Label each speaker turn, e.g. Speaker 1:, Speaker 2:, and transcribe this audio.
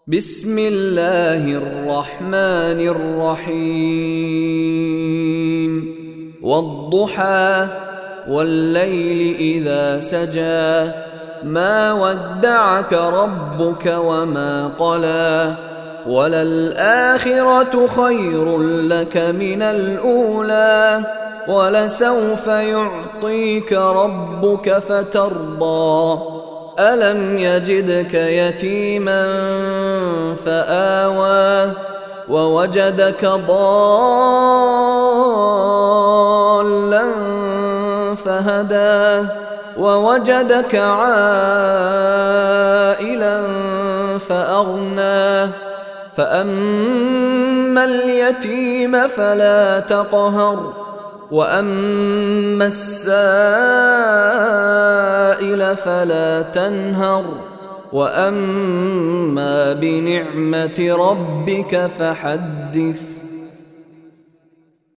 Speaker 1: بسم الله الرحمن الرحيم والضحى والليل إذا سجى ما ودعك ربك وما قلى وللآخرة خير لك من الأولى ولسوف يعطيك ربك فترضى ألم يجدك يتيما فآوى ووجدك ضالا فهدى ووجدك عائلا فأغنى فأما اليتيم فلا تقهر وأما السائل فلا تنهر وأما بنعمة ربك فحدث.